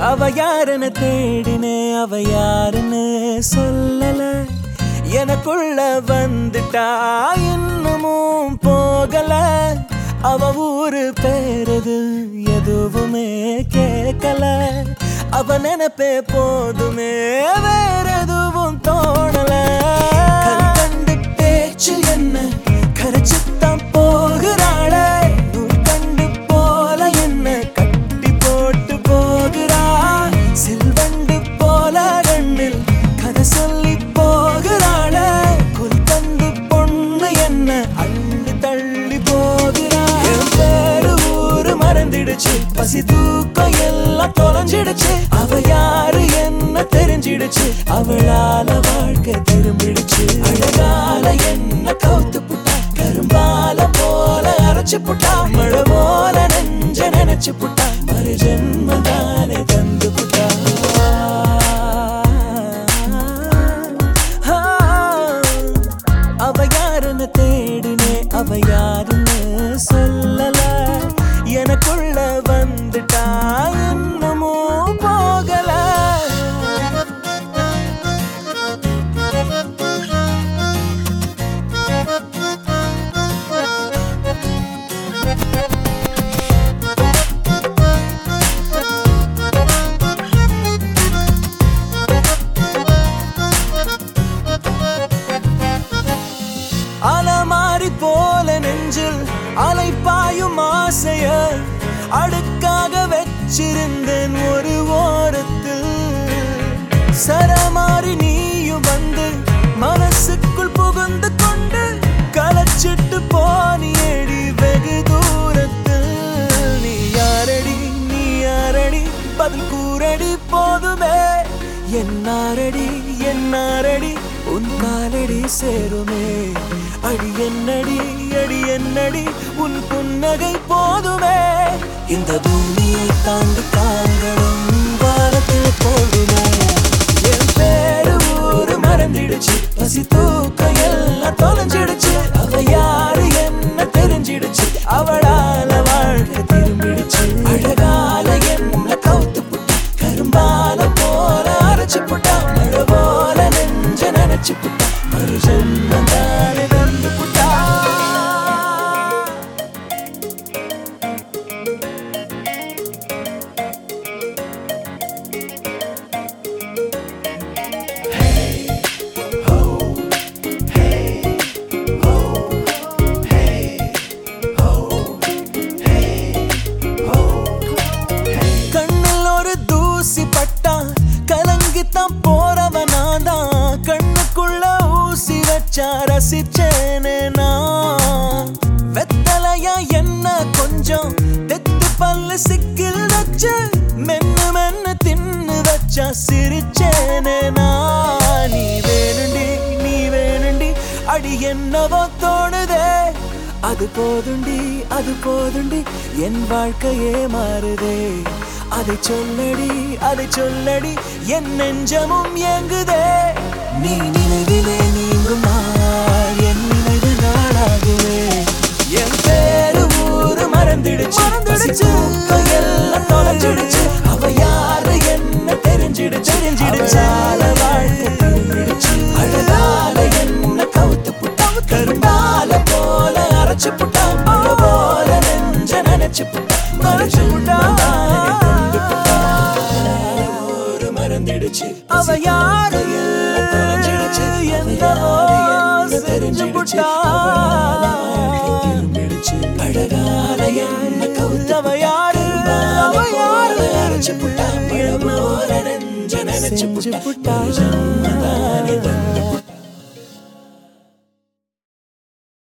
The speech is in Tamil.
அவ யாருன்னு தேடினே அவ யாருன்னு சொல்லல எனக்குள்ள வந்துட்டா இன்னமும் போகல அவ ஊரு பேரது எதுவுமே கேட்கல அவ நினைப்பே போதுமே வேற எதுவும் தோணல கண்டு பேச்சு என்ன கரைச்சுத்தான் போகிறாள கண்டு போல என்ன கட்டி போட்டு போகிறா சில்வண்டு போல கண்ணில் கதை சொல்லி போகிறாள குல் தந்து பொண்ணு என்ன அள்ளி தள்ளி போகிறா என் பேரு ஊரு மறந்துடுச்சு பசி தூக்கம் எல்லாம் தொலைஞ்சிடுச்சு அவ யாரு என்ன தெரிஞ்சிடுச்சு அவளால வாழ்க்கை திரும்பிடுச்சு அழகால என்ன கவுத்து புட்டா கரும்பால போல அரைச்சு புட்டா மழை போல நெஞ்ச நினைச்சு புட்டா மறு ஜென்மதானே தந்து புட்டா அவ யாருன்னு தேடினே அவ யாருன்னு சொல்லல எனக்குள்ள வந்துட்டா இன்னமும் போகல அலமாரி போல நெஞ்சில் அலைப்பாயும் ஆசைய அடுக்காக வச்சிருந்தேன் ஒரு ஓரத்தில் சரமாரி நீயும் வந்து மனசுக்குள் புகுந்து கொண்டு கலச்சிட்டு போனியடி வெகு தூரத்தில் நீ யாரடி பதில் கூறடி போதுமே என்னாரடி உன் காலடி சேருமே அடி என்னடி உன் புன்னகை போதுமே இந்த பூமியை தாண்டி காங்களும் வாரத்தில் போடுமே என் பேரு ஊரு மறந்துடுச்சு பசி தூக்கம் எல்லாம் தொலைஞ்சிடுச்சு அவ யாரு என்ன தெரிஞ்சிடுச்சு அவளால வாழ்க்கை திரும்பிடுச்சு அழகால என்ன கவுத்து புட்டா கரும்பால போல அரைச்சு புட்டா மழை போல நெஞ்ச நினைச்சு புட்டா மறு ஜென்மந்தானே வந்து புட்டா கண்ணில் ஒரு தூசி பட்டா கலங்கித்தான் போறவனாதான் கண்ணுக்குள்ள ஊசி வச்சா ரசிச்சேனே நான் வெத்தலையா என்ன கொஞ்சம் தெத்து பல்லு சிக்கில் வச்சு மென்னு தின்னு வச்சா சிரிச்சேனே நான் நீ வேணுண்டி அடி என்னவோ தோணுதே அது போதுண்டி என் வாழ்க்கையே மாறுதே அதை சொல்லடி என் நெஞ்சமும் ஏங்குதே நீ நினைவிலே நீங்கும் நாள் என் நினைவு நாளாகுவே என் பேரு ஊரு மறந்துடுச்சு எல்லாம் தொலைஞ்சிடுச்சு அவ யாரு என்ன தெரிஞ்சிடுச்சு வாழ்க்கை திரும்பிடுச்சு அழகால என்ன கவுத்து புட்டா கரும்பால போல அரைச்சு புட்டா மழை போல நெஞ்ச நினைச்சு புட்டா மறைச்சு புட்டா அவ யாரு தொலைஞ்சிடுச்சு என்னவோ தெரிஞ்சு புட்டா அழகால என்ன கவுத்து அவ யாரு அரைச்சு புட்டா மழை போல நெஞ்ச நினைச்சு புட்டா